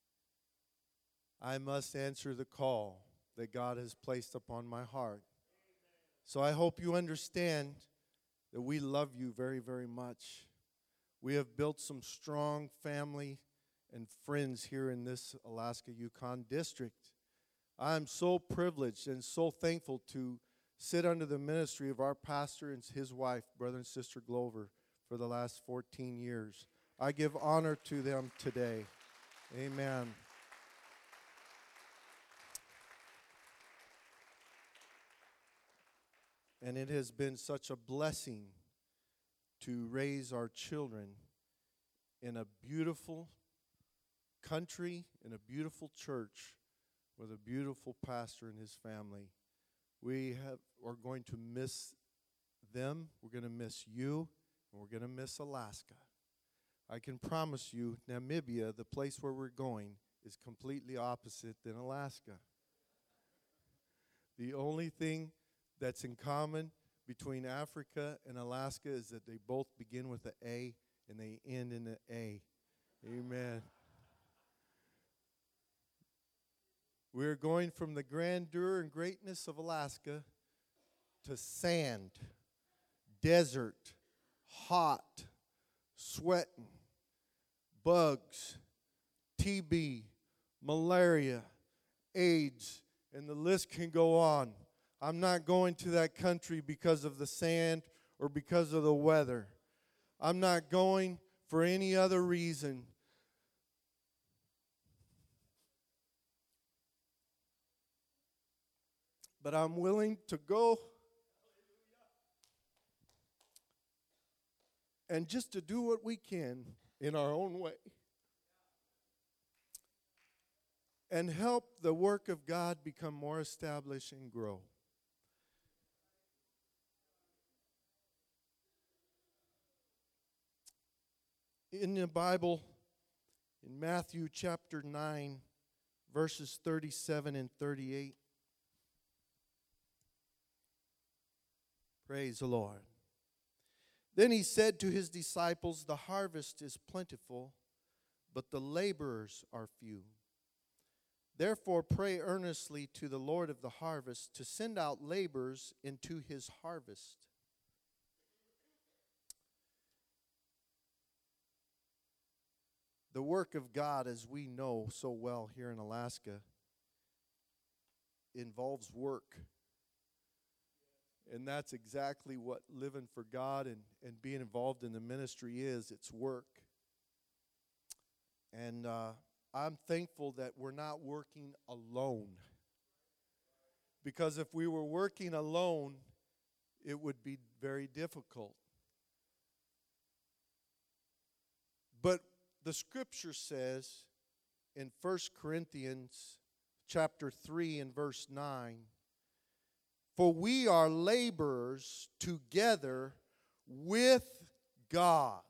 I must answer the call that God has placed upon my heart. So I hope you understand that we love you very, very much. We have built some strong family and friends here in this Alaska Yukon district. I'm so privileged and so thankful to sit under the ministry of our pastor and his wife, Brother and Sister Glover, for the last 14 years. I give honor to them today. Amen. And it has been such a blessing to raise our children in a beautiful country, in a beautiful church, with a beautiful pastor and his family. We are going to miss them, we're going to miss you, and we're going to miss Alaska. I can promise you, Namibia, the place where we're going, is completely opposite than Alaska. The only thing that's in common between Africa and Alaska is that they both begin with an A and they end in an A. Amen. We're going from the grandeur and greatness of Alaska to sand, desert, hot, sweating, bugs, TB, malaria, AIDS, and the list can go on. I'm not going to that country because of the sand or because of the weather. I'm not going for any other reason. But I'm willing to go and just to do what we can in our own way and help the work of God become more established and grow. In the Bible, in Matthew chapter 9, verses 37 and 38, praise the Lord. Then he said to his disciples, "The harvest is plentiful, but the laborers are few. Therefore pray earnestly to the Lord of the harvest to send out laborers into his harvest." The work of God, as we know so well here in Alaska, involves work. And that's exactly what living for God and being involved in the ministry is. It's work. And I'm thankful that we're not working alone. Because if we were working alone, it would be very difficult. But the scripture says in 1 Corinthians chapter 3 and verse 9, "For we are laborers together with God."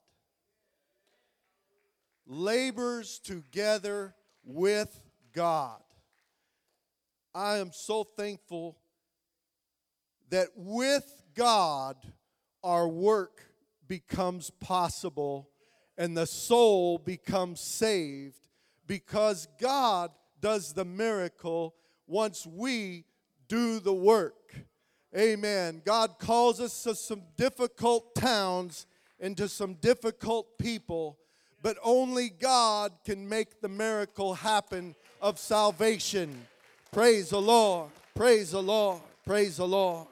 Laborers together with God. I am so thankful that with God our work becomes possible and the soul becomes saved because God does the miracle once we do the work. Amen. God calls us to some difficult towns and to some difficult people, but only God can make the miracle happen of salvation. Praise the Lord. Praise the Lord. Praise the Lord.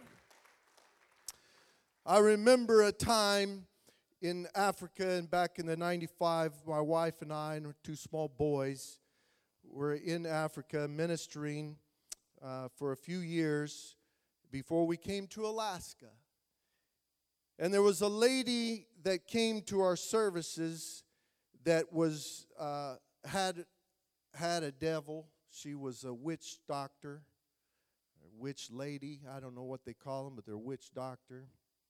I remember a time in Africa, and back in the 95, my wife and I and our two small boys were in Africa ministering for a few years before we came to Alaska. And there was a lady that came to our services that was had a devil. She was a witch doctor, witch lady. I don't know what they call them, but they're witch doctor.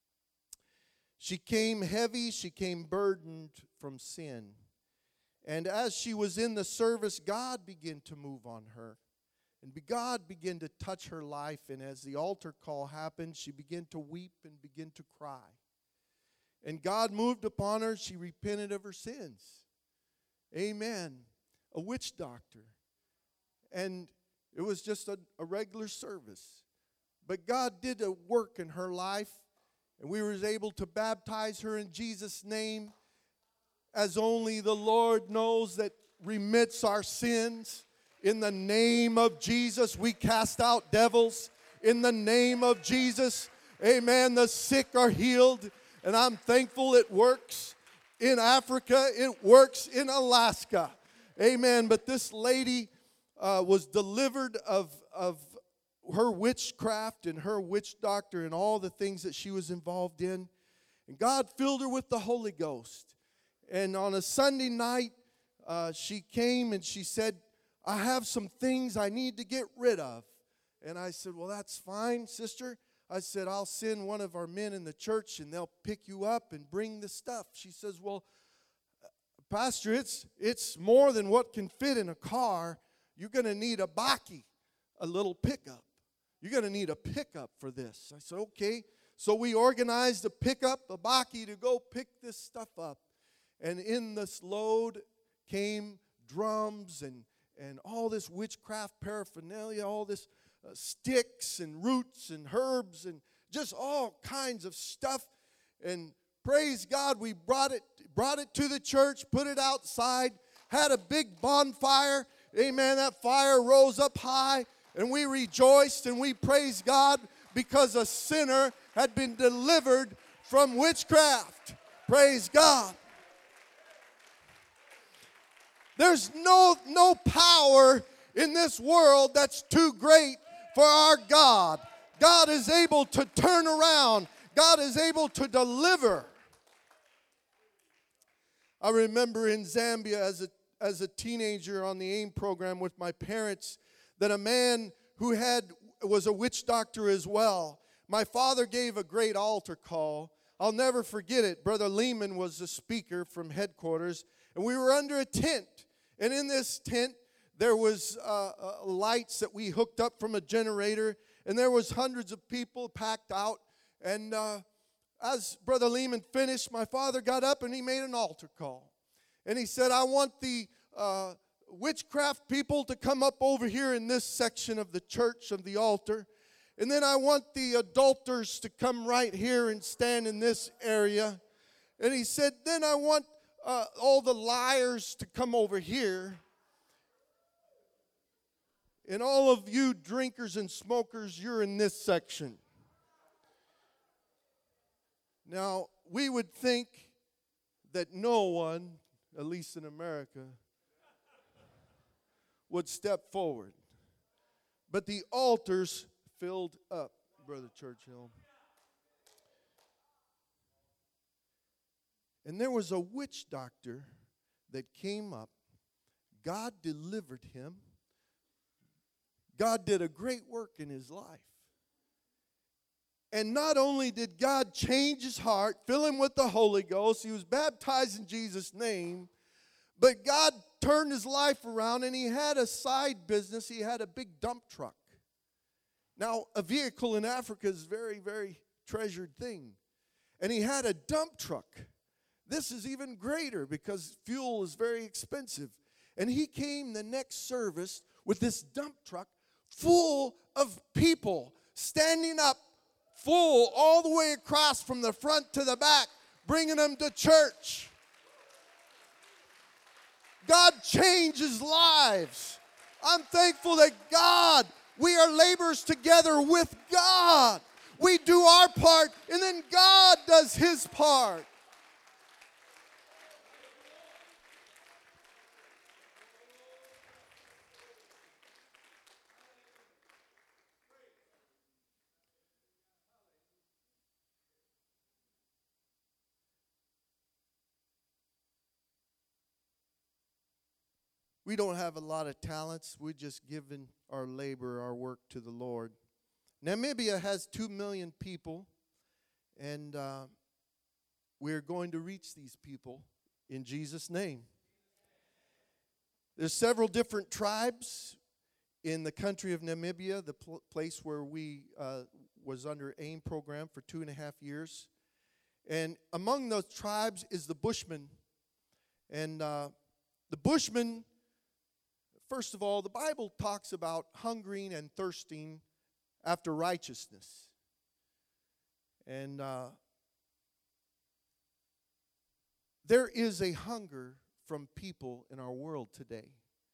She came heavy, she came burdened from sin. And as she was in the service, God began to move on her. And God began to touch her life. And as the altar call happened, she began to weep and began to cry. And God moved upon her. She repented of her sins. Amen. A witch doctor. And it was just a regular service. But God did a work in her life. And we were able to baptize her in Jesus' name, as only the Lord knows, that remits our sins. In the name of Jesus, we cast out devils. In the name of Jesus, amen, the sick are healed. And I'm thankful it works in Africa. It works in Alaska. Amen. But this lady was delivered of her witchcraft and her witch doctor and all the things that she was involved in. And God filled her with the Holy Ghost. And on a Sunday night, she came and she said, I have some things I need to get rid of. And I said, well, that's fine, sister. I said, I'll send one of our men in the church and they'll pick you up and bring the stuff. She says, well, Pastor, it's more than what can fit in a car. You're going to need a bakkie, a little pickup. You're going to need a pickup for this. I said, okay. So we organized a pickup, a bakkie, to go pick this stuff up. And in this load came drums and all this witchcraft paraphernalia, all this sticks and roots and herbs and just all kinds of stuff. And praise God, we brought it to the church, put it outside, had a big bonfire. Amen. That fire rose up high, and we rejoiced and we praised God because a sinner had been delivered from witchcraft. Praise God. There's no power in this world that's too great for our God. God is able to turn around. God is able to deliver. I remember in Zambia as a teenager on the AIM program with my parents, that a man who was a witch doctor as well. My father gave a great altar call. I'll never forget it. Brother Lehman was the speaker from headquarters, and we were under a tent. And in this tent, there was lights that we hooked up from a generator, and there was hundreds of people packed out. And as Brother Lehman finished, my father got up and he made an altar call. And he said, I want the witchcraft people to come up over here in this section of the church, of the altar. And then I want the adulterers to come right here and stand in this area. And he said, then I want all the liars to come over here. And all of you drinkers and smokers, you're in this section. Now, we would think that no one, at least in America, would step forward. But the altars filled up, Brother Churchill. And there was a witch doctor that came up. God delivered him. God did a great work in his life. And not only did God change his heart, fill him with the Holy Ghost, he was baptized in Jesus' name, but God turned his life around and he had a side business. He had a big dump truck. Now, a vehicle in Africa is a very, very treasured thing. And he had a dump truck. This is even greater because fuel is very expensive. And he came the next service with this dump truck full of people standing up, full all the way across from the front to the back, bringing them to church. God changes lives. I'm thankful that God, we are laborers together with God. We do our part, and then God does his part. We don't have a lot of talents. We're just giving our labor, our work to the Lord. Namibia has 2 million people, and we're going to reach these people in Jesus' name. There's several different tribes in the country of Namibia, the place where we was under AIM program for 2.5 years. And among those tribes is the Bushmen. And the Bushmen, first of all, the Bible talks about hungering and thirsting after righteousness. And there is a hunger from people in our world today.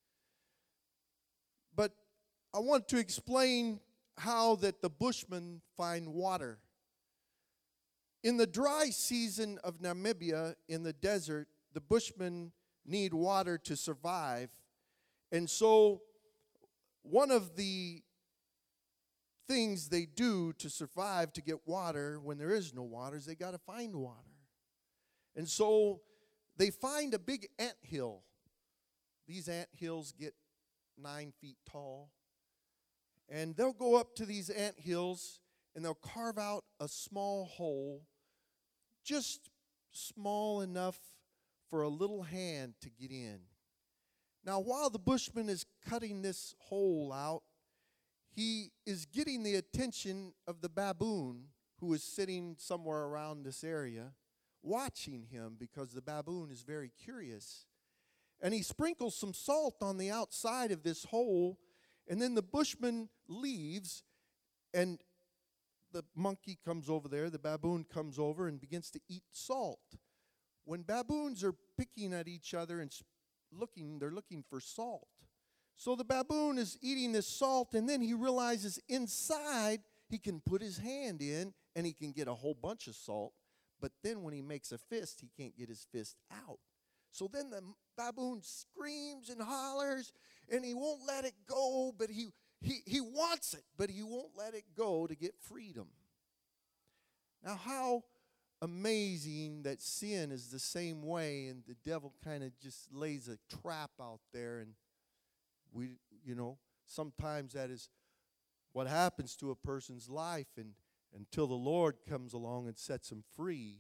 But I want to explain how that the Bushmen find water. In the dry season of Namibia, in the desert, the Bushmen need water to survive. And so one of the things they do to survive, to get water when there is no water, is they got to find water. And so they find a big ant hill. These ant hills get 9 feet tall. And they'll go up to these ant hills and they'll carve out a small hole, just small enough for a little hand to get in. Now, while the Bushman is cutting this hole out, he is getting the attention of the baboon who is sitting somewhere around this area, watching him, because the baboon is very curious. And he sprinkles some salt on the outside of this hole, and then the Bushman leaves, and the monkey comes over there, the baboon comes over and begins to eat salt. When baboons are picking at each other and they're looking for salt. So the baboon is eating this salt, and then he realizes inside he can put his hand in and he can get a whole bunch of salt. But then when he makes a fist, he can't get his fist out. So then the baboon screams and hollers, and he won't let it go, but he wants it, but he won't let it go to get freedom. Now, how amazing that sin is the same way, and the devil kind of just lays a trap out there, and sometimes that is what happens to a person's life, and until the Lord comes along and sets him free.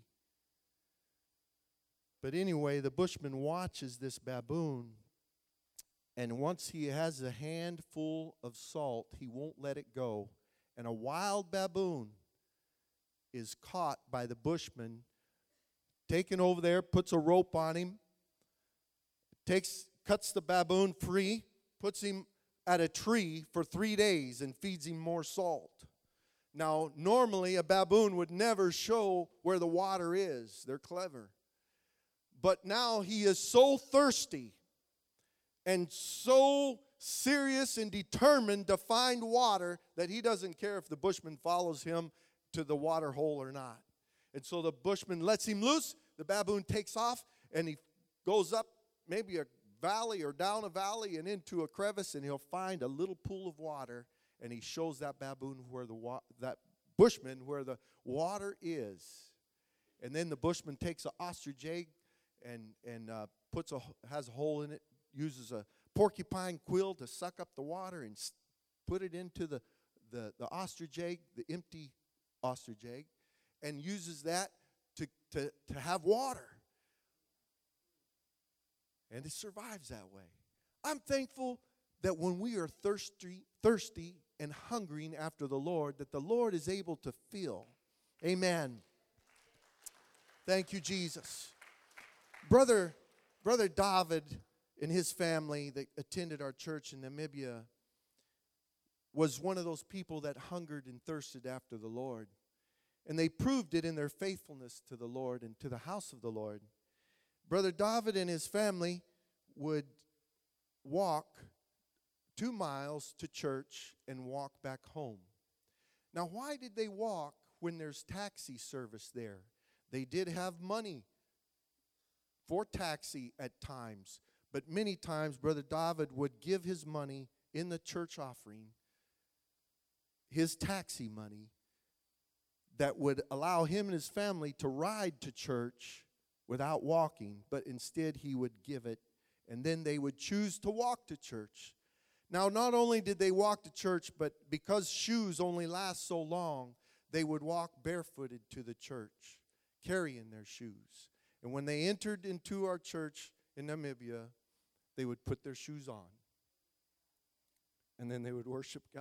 But anyway, the Bushman watches this baboon, and once he has a handful of salt, he won't let it go. And a wild baboon is caught by the Bushman, taken over there, puts a rope on him, cuts the baboon free, puts him at a tree for 3 days and feeds him more salt. Now, normally a baboon would never show where the water is. They're clever. But now he is so thirsty and so serious and determined to find water that he doesn't care if the Bushman follows him to the water hole or not. And so the Bushman lets him loose. The baboon takes off, and he goes up maybe a valley or down a valley and into a crevice, and he'll find a little pool of water, and he shows that baboon that Bushman where the water is. And then the Bushman takes an ostrich egg and has a hole in it, uses a porcupine quill to suck up the water and put it into the ostrich egg, the empty ostrich egg, and uses that to have water. And it survives that way. I'm thankful that when we are thirsty and hungering after the Lord, that the Lord is able to fill. Amen. Thank you, Jesus. Brother David and his family that attended our church in Namibia was one of those people that hungered and thirsted after the Lord. And they proved it in their faithfulness to the Lord and to the house of the Lord. Brother David and his family would walk 2 miles to church and walk back home. Now, why did they walk when there's taxi service there? They did have money for taxi at times, but many times Brother David would give his money in the church offering, his taxi money, that would allow him and his family to ride to church without walking, but instead he would give it, and then they would choose to walk to church. Now, not only did they walk to church, but because shoes only last so long, they would walk barefooted to the church, carrying their shoes. And when they entered into our church in Namibia, they would put their shoes on. And then they would worship God.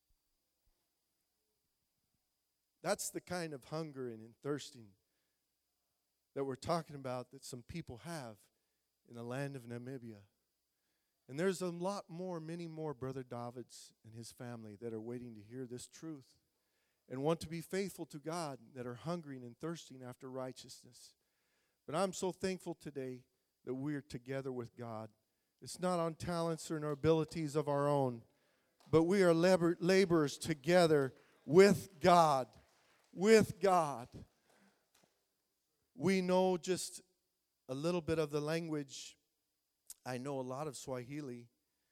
That's the kind of hungering and thirsting that we're talking about that some people have in the land of Namibia. And there's a lot more, many more Brother Davids and his family that are waiting to hear this truth and want to be faithful to God, that are hungering and thirsting after righteousness. But I'm so thankful today that we're together with God. It's not on talents or abilities of our own, but we are laborers together with God. With God. We know just a little bit of the language. I know a lot of Swahili.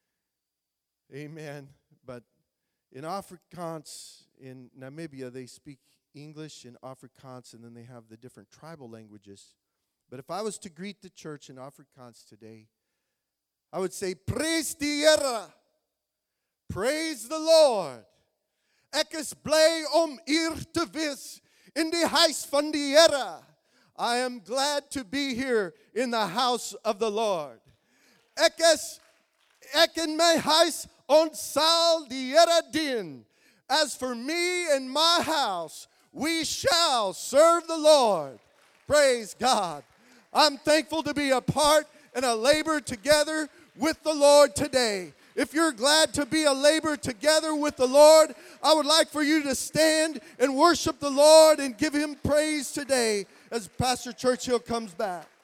Amen. But in Afrikaans, in Namibia, they speak English and Afrikaans, and then they have the different tribal languages. But if I was to greet the church in Afrikaans today, I would say, Praise die Here. Praise the Lord. Ek is bly om hier te wees in die huis van die Here. I am glad to be here in the house of the Lord. Ek in my huis ons sal die Here dien. As for me and my house, we shall serve the Lord. Praise God. I'm thankful to be a part and a labor together with the Lord today. If you're glad to be a labor together with the Lord, I would like for you to stand and worship the Lord and give Him praise today as Pastor Churchill comes back.